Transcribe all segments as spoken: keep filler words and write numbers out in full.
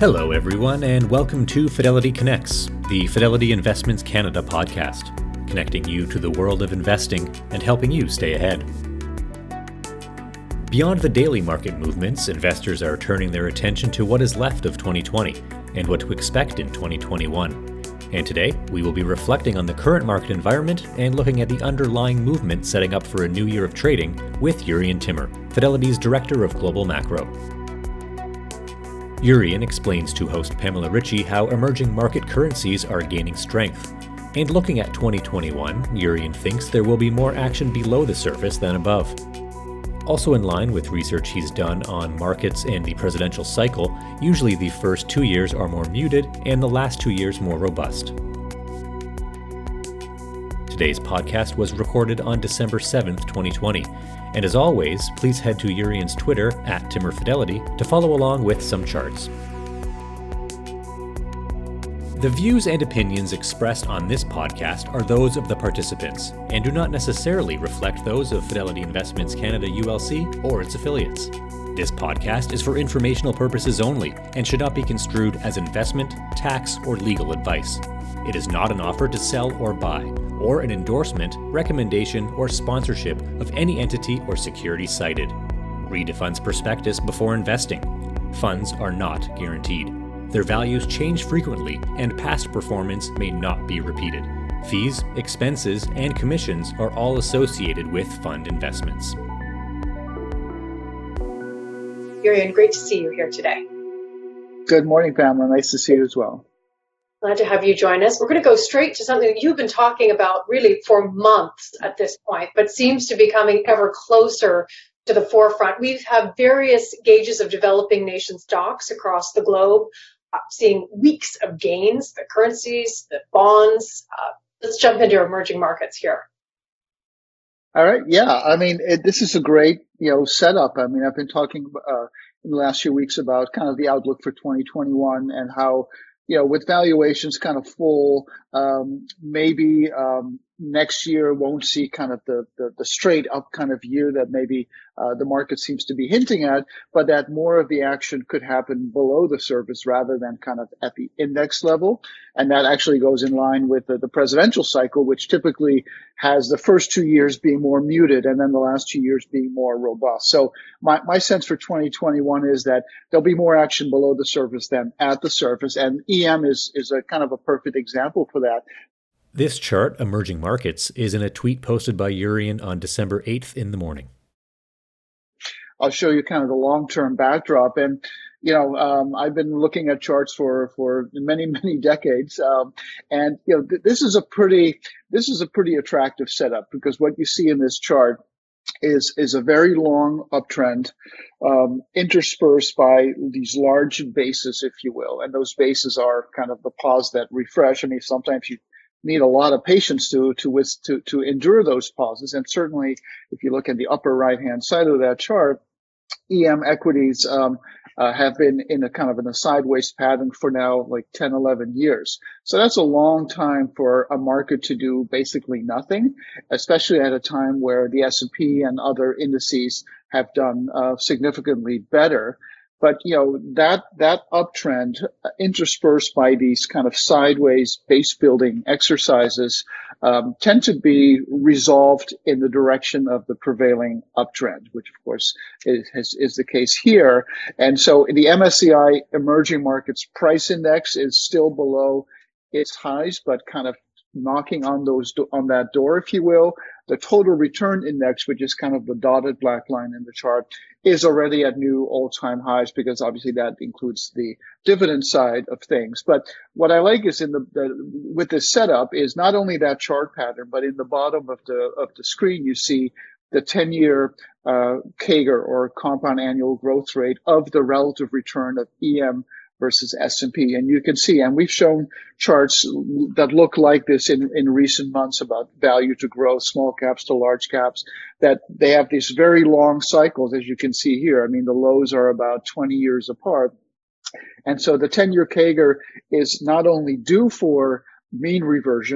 Hello, everyone, and welcome to Fidelity Connects, the Fidelity Investments Canada podcast, connecting you to the world of investing and helping you stay ahead. Beyond the daily market movements, investors are turning their attention to what is left of twenty twenty and what to expect in twenty twenty-one. And today, we will be reflecting on the current market environment and looking at the underlying movement setting up for a new year of trading with Jurrien Timmer, Fidelity's Director of Global Macro. Jurrien explains to host Pamela Ritchie how emerging market currencies are gaining strength. And looking at twenty twenty-one, Jurrien thinks there will be more action below the surface than above. Also in line with research he's done on markets and the presidential cycle, usually the first two years are more muted and the last two years more robust. Today's podcast was recorded on December seventh, twenty twenty. And as always, please head to Jurrien's Twitter, at TimmerFidelity, to follow along with some charts. The views and opinions expressed on this podcast are those of the participants and do not necessarily reflect those of Fidelity Investments Canada U L C or its affiliates. This podcast is for informational purposes only and should not be construed as investment, tax, or legal advice. It is not an offer to sell or buy, or an endorsement, recommendation, or sponsorship of any entity or security cited. Read a fund's prospectus before investing. Funds are not guaranteed. Their values change frequently, and past performance may not be repeated. Fees, expenses, and commissions are all associated with fund investments. Jurrien, great to see you here today. Good morning, Pamela. Nice to see you as well. Glad to have you join us. We're going to go straight to something that you've been talking about really for months at this point, but seems to be coming ever closer to the forefront. We've had various gauges of developing nation stocks across the globe, uh, seeing weeks of gains, the currencies, the bonds. Uh, let's jump into emerging markets here. All right. Yeah. I mean, it, this is a great, you know, setup. I mean, I've been talking uh, in the last few weeks about kind of the outlook for twenty twenty-one and how, you know, with valuations kind of full, um, maybe um, next year won't see kind of the, the, the straight up kind of year that maybe uh, the market seems to be hinting at, but that more of the action could happen below the surface rather than kind of at the index level. And that actually goes in line with the, the presidential cycle, which typically has the first two years being more muted and then the last two years being more robust. So my, my sense for twenty twenty-one is that there'll be more action below the surface than at the surface. And E M is, is a kind of a perfect example for that. This chart, Emerging Markets, is in a tweet posted by Jurrien on December eighth in the morning. I'll show you kind of the long-term backdrop. And, you know, um, I've been looking at charts for, for many, many decades. Um, and, you know, th- this is a pretty, this is a pretty attractive setup because what you see in this chart is, is a very long uptrend, um, interspersed by these large bases, if you will. And those bases are kind of the pause that refresh. I mean, sometimes you need a lot of patience to, to, to, to endure those pauses. And certainly if you look at the upper right-hand side of that chart, E M equities, um, uh, have been in a kind of in a sideways pattern for now like ten, eleven years. So that's a long time for a market to do basically nothing, especially at a time where the S and P and other indices have done uh, significantly better. But, you know, that, that uptrend interspersed by these kind of sideways base building exercises, um, tend to be resolved in the direction of the prevailing uptrend, which of course is, is, is the case here. And so the M S C I Emerging Markets Price Index is still below its highs, but kind of knocking on those, on that door, if you will. The total return index, which is kind of the dotted black line in the chart, is already at new all-time highs because obviously that includes the dividend side of things. But what I like is in the, the with this setup is not only that chart pattern, but in the bottom of the of the screen you see the ten-year uh, C A G R or compound annual growth rate of the relative return of E M versus S and P. And you can see, and we've shown charts that look like this in, in recent months about value to growth, small caps to large caps, that they have these very long cycles, as you can see here. I mean, the lows are about twenty years apart. And so the ten-year C A G R is not only due for mean reversion,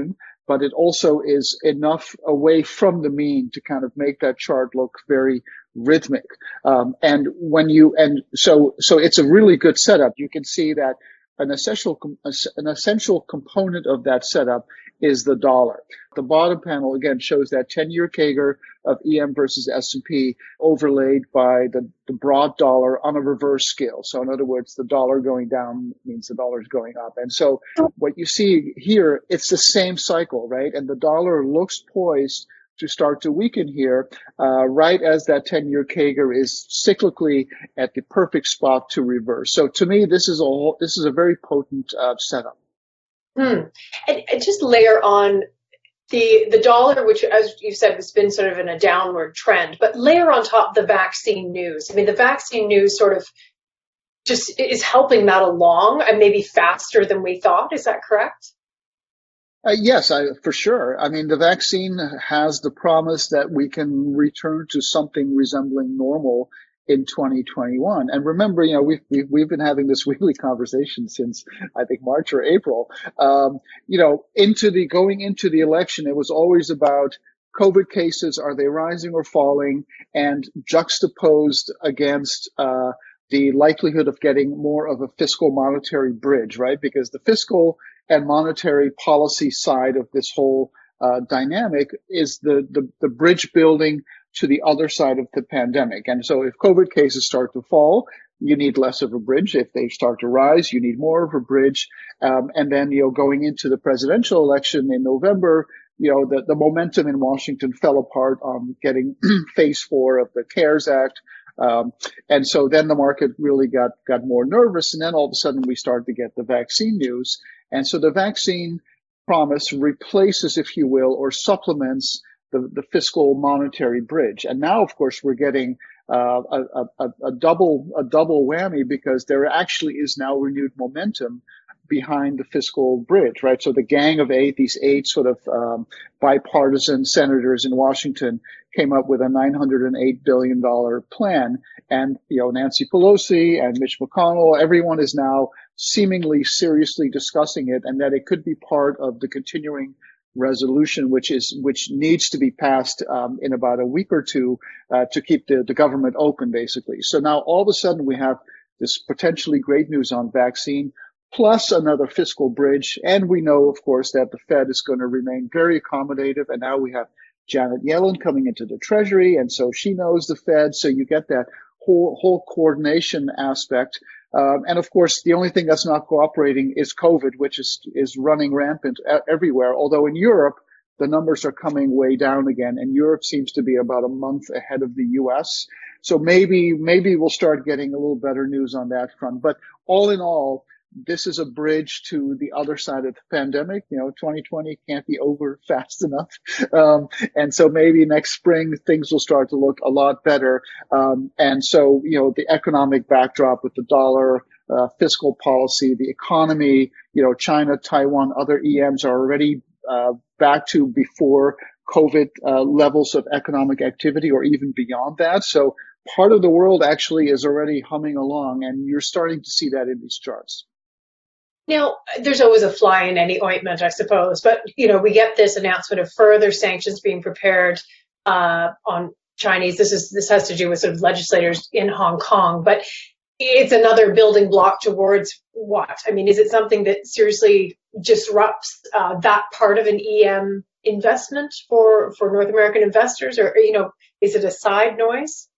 but it also is enough away from the mean to kind of make that chart look very rhythmic. Um, and when you, and so, so it's a really good setup. You can see that an essential, an essential component of that setup is the dollar. The bottom panel again shows that ten-year C A G R of E M versus S and P overlaid by the, the broad dollar on a reverse scale. So in other words, the dollar going down means the dollar is going up. And so what you see here, it's the same cycle, right? And the dollar looks poised to start to weaken here, uh, right as that ten-year C A G R is cyclically at the perfect spot to reverse. So to me, this is a whole, this is a very potent uh, setup. Hmm. And, and just layer on the the dollar, which, as you said, has been sort of in a downward trend, but layer on top the vaccine news. I mean, the vaccine news sort of just is helping that along, and maybe faster than we thought. Is that correct? Uh, yes, I, for sure. I mean, the vaccine has the promise that we can return to something resembling normal in twenty twenty-one. And remember, you know, we've, we've, we've been having this weekly conversation since, I think, March or April. Um, you know, into the, going into the election, it was always about COVID cases. Are they rising or falling? And juxtaposed against, uh, the likelihood of getting more of a fiscal monetary bridge, right? Because the fiscal and monetary policy side of this whole uh, dynamic is the, the, the bridge building to the other side of the pandemic. And so if COVID cases start to fall, you need less of a bridge. If they start to rise, you need more of a bridge. Um, and then, you know, going into the presidential election in November, you know, the, the momentum in Washington fell apart on getting phase four of the CARES Act. Um, and so then the market really got, got more nervous. And then all of a sudden we started to get the vaccine news. And so the vaccine promise replaces, if you will, or supplements the, the fiscal monetary bridge. And now, of course, we're getting uh, a, a, a double a double whammy because there actually is now renewed momentum behind the fiscal bridge, right? So the Gang of Eight, these eight sort of um, bipartisan senators in Washington came up with a nine hundred eight billion dollars plan. And, you know, Nancy Pelosi and Mitch McConnell, everyone is now seemingly seriously discussing it, and that it could be part of the continuing resolution, which is which needs to be passed um, in about a week or two uh, to keep the, the government open, basically. So now all of a sudden we have this potentially great news on vaccine, plus another fiscal bridge. And we know, of course, that the Fed is going to remain very accommodative. And now we have Janet Yellen coming into the Treasury, and so she knows the Fed. So you get that whole whole coordination aspect. Um, and of course, the only thing that's not cooperating is COVID, which is is running rampant everywhere. Although in Europe, the numbers are coming way down again, and Europe seems to be about a month ahead of the U S. So maybe maybe we'll start getting a little better news on that front. But all in all, this is a bridge to the other side of the pandemic. You know, twenty twenty can't be over fast enough. Um, and so maybe next spring, things will start to look a lot better. Um, and so, you know, the economic backdrop with the dollar, uh, fiscal policy, the economy, you know, China, Taiwan, other E Ms are already, uh, back to before COVID, uh, levels of economic activity or even beyond that. So part of the world actually is already humming along, and you're starting to see that in these charts. Now, there's always a fly in any ointment, I suppose, but, you know, we get this announcement of further sanctions being prepared uh, on Chinese. This is this has to do with sort of legislators in Hong Kong, but it's another building block towards what? I mean, is it something that seriously disrupts uh, that part of an E M investment for, for North American investors, or, you know, is it a side noise?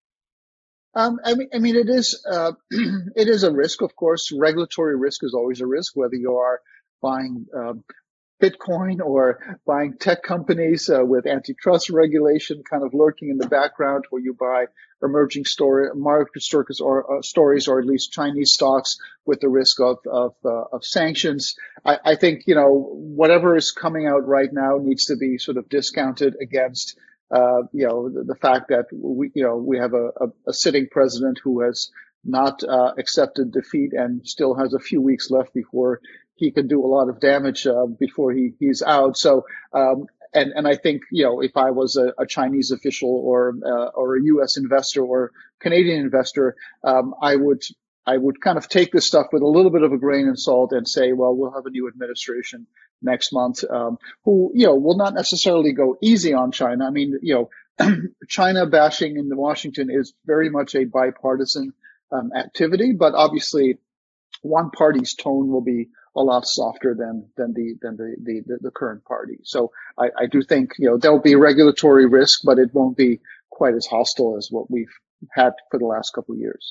Um, I mean, I mean, it is, uh, it is a risk, of course. Regulatory risk is always a risk, whether you are buying, um, Bitcoin or buying tech companies, uh, with antitrust regulation kind of lurking in the background, or you buy emerging story, market stories or, uh, stories, or at least Chinese stocks with the risk of, of, uh, of sanctions. I, I think, you know, whatever is coming out right now needs to be sort of discounted against Uh, you know, the, the fact that we, you know, we have a, a, a sitting president who has not uh, accepted defeat and still has a few weeks left before he can do a lot of damage uh, before he, he's out. So, um, and, and I think, you know, if I was a, a Chinese official or, uh, or a U S investor or Canadian investor, um, I would, I would kind of take this stuff with a little bit of a grain of salt and say, well, we'll have a new administration next month, um, who, you know, will not necessarily go easy on China. I mean, you know, China bashing in Washington is very much a bipartisan um, activity, but obviously one party's tone will be a lot softer than than the than the the, the current party. So I, I do think, you know, there'll be regulatory risk, but it won't be quite as hostile as what we've had for the last couple of years.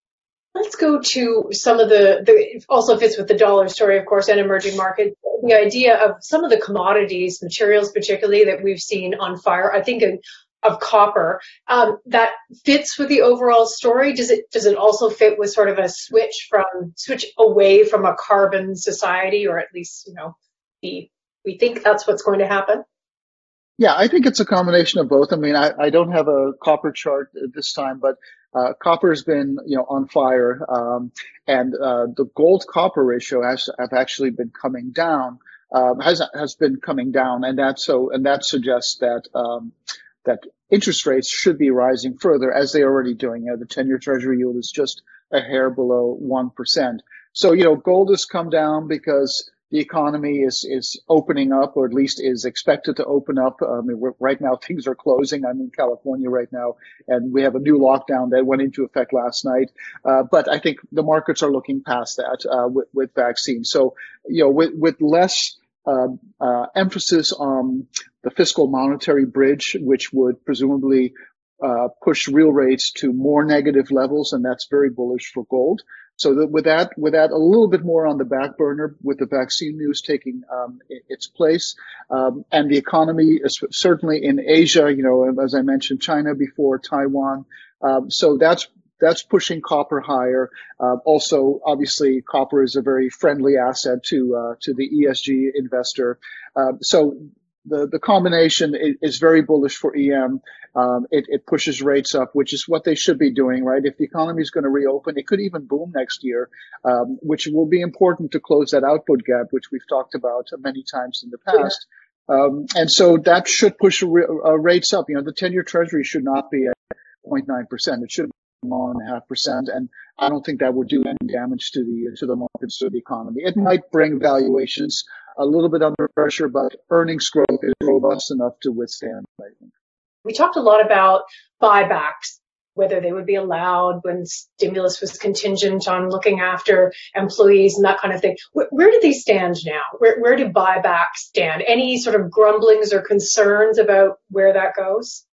Let's go to some of the, the it also fits with the dollar story, of course, and emerging markets. The idea of some of the commodities, materials particularly, that we've seen on fire. I think of, of copper. Um, that fits with the overall story. Does it does it also fit with sort of a switch from switch away from a carbon society, or at least, you know, the we think that's what's going to happen? Yeah, I think it's a combination of both. I mean, I, I don't have a copper chart at this time, but uh, copper has been, you know, on fire, um, and uh, the gold copper ratio has have actually been coming down, um, has has been coming down, and that so and that suggests that um, that interest rates should be rising further, as they're already doing. You know, the ten-year Treasury yield is just a hair below one percent. So, you know, gold has come down because the economy is, is opening up, or at least is expected to open up. I mean, right now things are closing. I'm in California right now, and we have a new lockdown that went into effect last night. Uh, but I think the markets are looking past that uh, with, with vaccines. So, you know, with, with less uh, uh, emphasis on the fiscal monetary bridge, which would presumably uh, push real rates to more negative levels, and that's very bullish for gold. So that with that, with that a little bit more on the back burner, with the vaccine news taking um, its place, um, and the economy, certainly in Asia, you know, as I mentioned, China before, Taiwan. Um, so that's that's pushing copper higher. Uh, also, obviously, copper is a very friendly asset to uh, to the E S G investor. Uh, so the the combination is very bullish for E M. Um, it, it pushes rates up, which is what they should be doing, right? If the economy is going to reopen, it could even boom next year, um, which will be important to close that output gap, which we've talked about many times in the past. Um, and so that should push uh, rates up. You know, the ten-year Treasury should not be at zero point nine percent. It should be one point five percent. And I don't think that would do any damage to the to the markets or the economy. It might bring valuations a little bit under pressure, but earnings growth is robust enough to withstand, I think. We talked a lot about buybacks, whether they would be allowed when stimulus was contingent on looking after employees and that kind of thing. Where, where do they stand now? Where, where do buybacks stand? Any sort of grumblings or concerns about where that goes?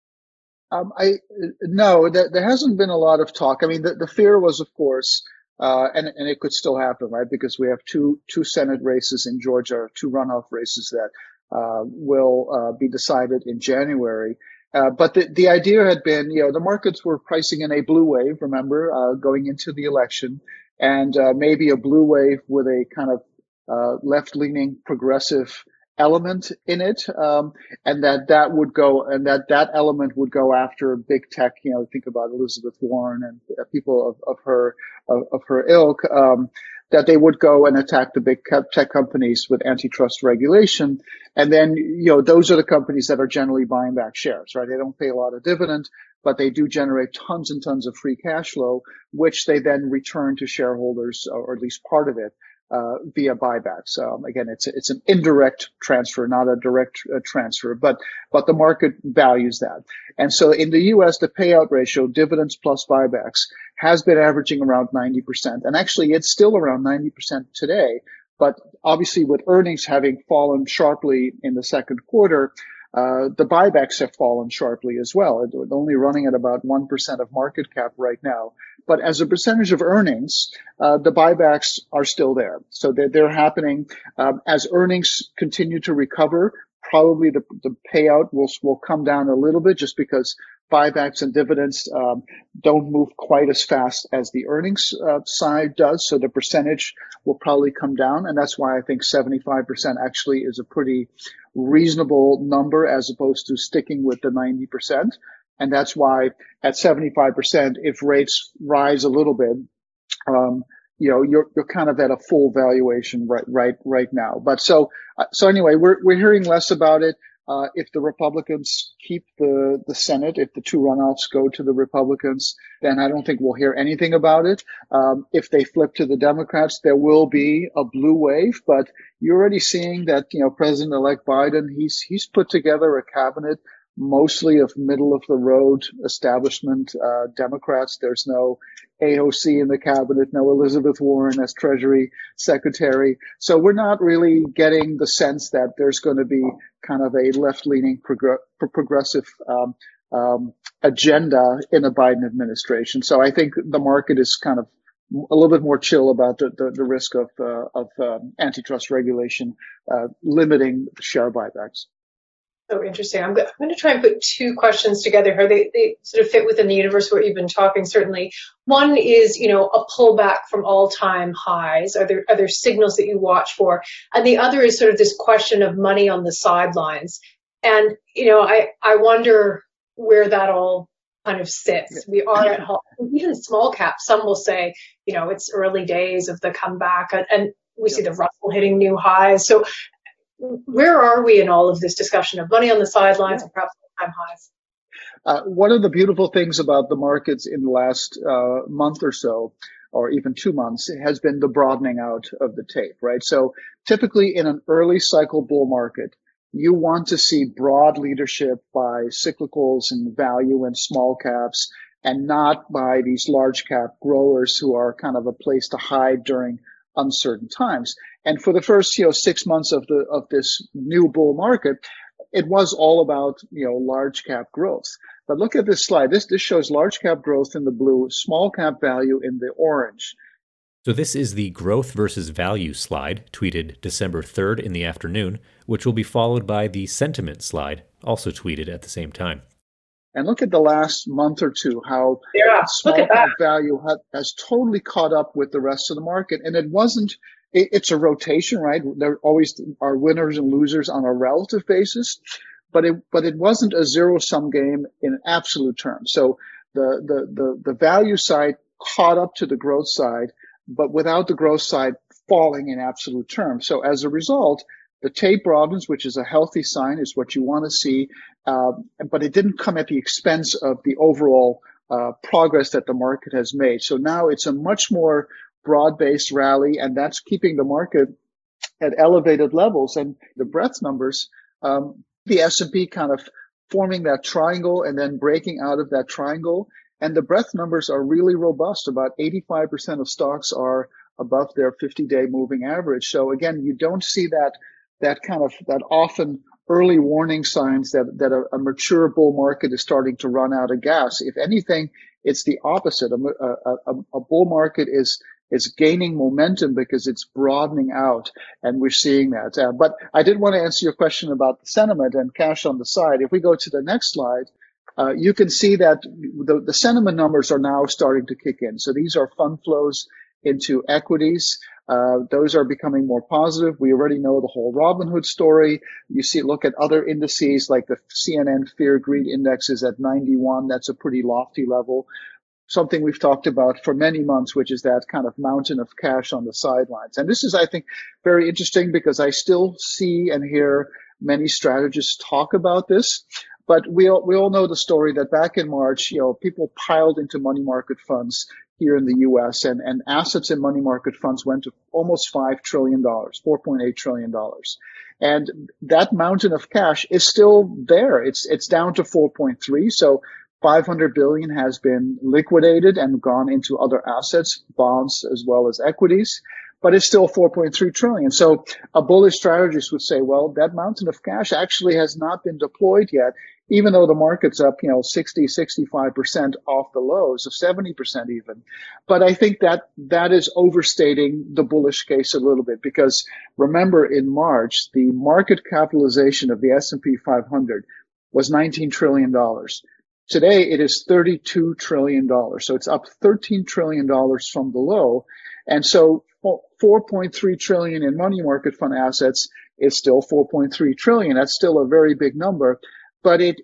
Um, I no, there, there hasn't been a lot of talk. I mean, the, the fear was, of course, uh, and and it could still happen, right? Because we have two two Senate races in Georgia, two runoff races that uh, will uh, be decided in January. Uh, but the, the idea had been, you know, the markets were pricing in a blue wave, remember, uh, going into the election, and uh, maybe a blue wave with a kind of uh, left-leaning progressive element in it, um, and that that would go, and that that element would go after big tech. You know, think about Elizabeth Warren and uh, people of, of her of, of her ilk. Um, that they would go and attack the big tech companies with antitrust regulation. And then, you know, those are the companies that are generally buying back shares, right? They don't pay a lot of dividend, but they do generate tons and tons of free cash flow, which they then return to shareholders, or at least part of it, uh, via buybacks. Um, again, it's, it's an indirect transfer, not a direct uh, transfer, but, but the market values that. And so in the U S, the payout ratio, dividends plus buybacks, has been averaging around ninety percent. And actually, it's still around ninety percent today. But obviously, with earnings having fallen sharply in the second quarter, uh, the buybacks have fallen sharply as well. It's only running at about one percent of market cap right now. But as a percentage of earnings, uh, the buybacks are still there. So they're, they're happening. Um, as earnings continue to recover, probably the, the payout will, will come down a little bit, just because buybacks and dividends um, don't move quite as fast as the earnings uh, side does. So the percentage will probably come down. And that's why I think seventy-five percent actually is a pretty reasonable number, as opposed to sticking with the ninety percent. And that's why at seventy-five percent, if rates rise a little bit, um, you know, you're, you're kind of at a full valuation right, right, right now. But so, uh, so anyway, we're, we're hearing less about it. Uh, if the Republicans keep the, the Senate, if the two runoffs go to the Republicans, then I don't think we'll hear anything about it. Um, if they flip to the Democrats, there will be a blue wave, but you're already seeing that, you know, President-elect Biden, he's, he's put together a cabinet mostly of middle of the road establishment, uh, Democrats. There's no A O C in the cabinet, no Elizabeth Warren as Treasury Secretary. So we're not really getting the sense that there's going to be kind of a left-leaning progr- progressive um, um, agenda in the Biden administration. So I think the market is kind of a little bit more chill about the, the, the risk of, uh, of um, antitrust regulation uh, limiting share buybacks. So interesting. I'm, go- I'm going to try and put two questions together here. They, they sort of fit within the universe of what you've been talking, certainly. One is, you know, a pullback from all-time highs. Are there, are there signals that you watch for? And the other is sort of this question of money on the sidelines. And, you know, I, I wonder where that all kind of sits. We are at even small caps. Some will say, you know, it's early days of the comeback, and, and we see the Russell hitting new highs. So where are we in all of this discussion of money on the sidelines yeah. and perhaps all-time highs? Uh, one of the beautiful things about the markets in the last uh, month or so, or even two months, has been the broadening out of the tape, right? So typically in an early cycle bull market, you want to see broad leadership by cyclicals and value and small caps, and not by these large cap growers who are kind of a place to hide during uncertain times. And for the first, you know, six months of the of this new bull market, it was all about, you know, large cap growth. But look at this slide. This this shows large cap growth in the blue, small cap value in the orange. So this is the growth versus value slide, tweeted December third in the afternoon, which will be followed by the sentiment slide, also tweeted at the same time. And look at the last month or two, how yeah, small cap value ha- has totally caught up with the rest of the market. And it wasn't, it, it's a rotation, right? There always are winners and losers on a relative basis, but it, but it wasn't a zero sum game in absolute terms. So the, the, the, the value side caught up to the growth side, but without the growth side falling in absolute terms. So as a result, the tape broadens, which is a healthy sign, is what you want to see, uh, but it didn't come at the expense of the overall uh, progress that the market has made. So now it's a much more broad-based rally, and that's keeping the market at elevated levels. And the breadth numbers, um, the S and P kind of forming that triangle and then breaking out of that triangle. And the breadth numbers are really robust. About eighty-five percent of stocks are above their fifty-day moving average. So again, you don't see that that kind of, that often early warning signs that, that a, a mature bull market is starting to run out of gas. If anything, it's the opposite. A, a, a bull market is, is gaining momentum because it's broadening out, and we're seeing that. Uh, but I did want to answer your question about the sentiment and cash on the side. If we go to the next slide, uh, you can see that the, the sentiment numbers are now starting to kick in. So these are fund flows into equities. Uh, those are becoming more positive. We already know the whole Robinhood story. You see, look at other indices like the C N N Fear Greed Index is at ninety-one. That's a pretty lofty level. Something we've talked about for many months, which is that kind of mountain of cash on the sidelines. And this is, I think, very interesting because I still see and hear many strategists talk about this. But we all, we all know the story that back in March, you know, people piled into money market funds here in the U S, and, and assets in money market funds went to almost five trillion dollars, four point eight trillion dollars. And that mountain of cash is still there. It's, it's down to four point three. So five hundred billion has been liquidated and gone into other assets, bonds as well as equities, but it's still four point three trillion. So a bullish strategist would say, well, that mountain of cash actually has not been deployed yet, even though the market's up, you know, sixty, sixty-five percent off the lows of seventy percent even. But I think that that is overstating the bullish case a little bit, because remember in March, the market capitalization of the S and P five hundred was nineteen trillion dollars. Today, it is thirty-two trillion dollars. So it's up thirteen trillion dollars from the low. And so four point three trillion dollars in money market fund assets is still four point three trillion dollars. That's still a very big number. But it, it,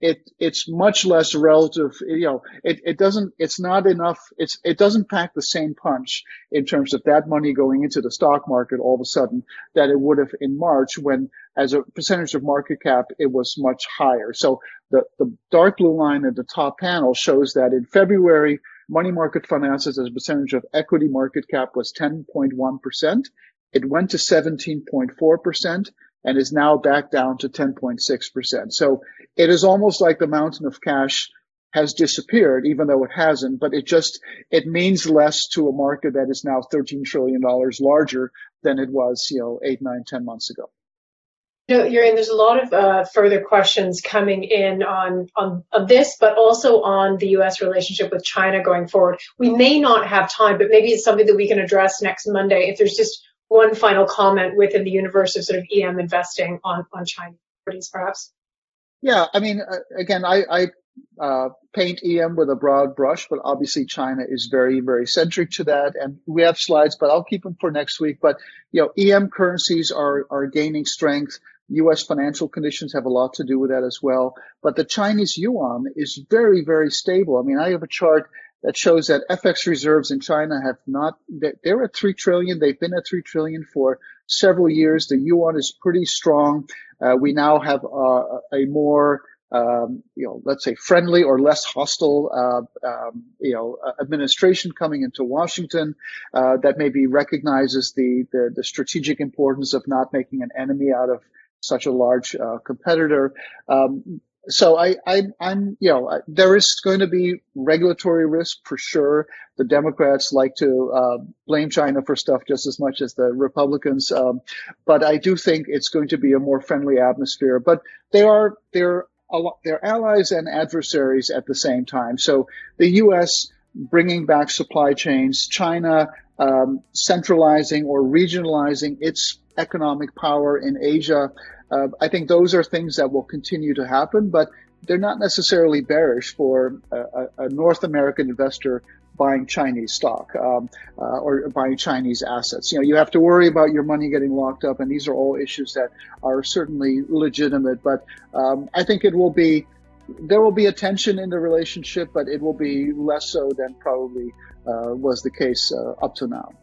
it it's much less relative. You know, it, it doesn't. It's not enough. It's it doesn't pack the same punch in terms of that money going into the stock market all of a sudden that it would have in March, when as a percentage of market cap it was much higher. So the the dark blue line at the top panel shows that in February, money market fund assets as a percentage of equity market cap was ten point one percent. It went to seventeen point four percent. And is now back down to ten point six percent. So it is almost like the mountain of cash has disappeared, even though it hasn't, but it just, it means less to a market that is now thirteen trillion dollars larger than it was, you know, eight, nine, ten months ago. You know, Jurriaan, there's a lot of uh, further questions coming in on, on, on this, but also on the U S relationship with China going forward. We may not have time, but maybe it's something that we can address next Monday. If there's just one final comment within the universe of sort of E M investing on, on Chinese equities, perhaps. Yeah, I mean, uh, again, I, I uh, paint E M with a broad brush, but obviously China is very, very centric to that. And we have slides, but I'll keep them for next week. But, you know, E M currencies are, are gaining strength. U S financial conditions have a lot to do with that as well. But the Chinese yuan is very, very stable. I mean, I have a chart that shows that F X reserves in China have not, they're at three trillion. They've been at three trillion for several years. The yuan is pretty strong. Uh, we now have uh, a more, um, you know, let's say friendly or less hostile, uh, um, you know, administration coming into Washington, uh, that maybe recognizes the, the, the strategic importance of not making an enemy out of such a large, uh, competitor. Um, So I, I, I'm, you know, there is going to be regulatory risk for sure. The Democrats like to uh, blame China for stuff just as much as the Republicans, um, but I do think it's going to be a more friendly atmosphere. But they are they're they're allies and adversaries at the same time. So the U S bringing back supply chains, China um, centralizing or regionalizing its economic power in Asia. Uh, I think those are things that will continue to happen, but they're not necessarily bearish for a, a North American investor buying Chinese stock um, uh, or buying Chinese assets. You know, you have to worry about your money getting locked up, and these are all issues that are certainly legitimate. But um, I think it will be there will be a tension in the relationship, but it will be less so than probably uh, was the case uh, up to now.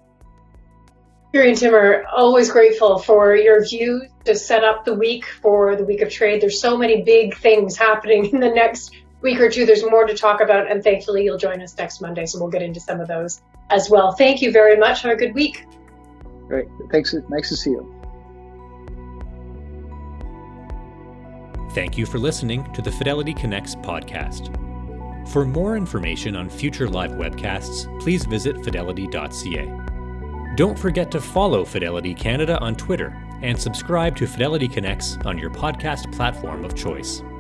Jurriaan Timmer, always grateful for your views to set up the week for the week of trade. There's so many big things happening in the next week or two. There's more to talk about, and thankfully you'll join us next Monday, so we'll get into some of those as well. Thank you very much. Have a good week. Great. Thanks. Nice to see you. Thank you for listening to the Fidelity Connects podcast. For more information on future live webcasts, please visit fidelity dot c a. Don't forget to follow Fidelity Canada on Twitter and subscribe to Fidelity Connects on your podcast platform of choice.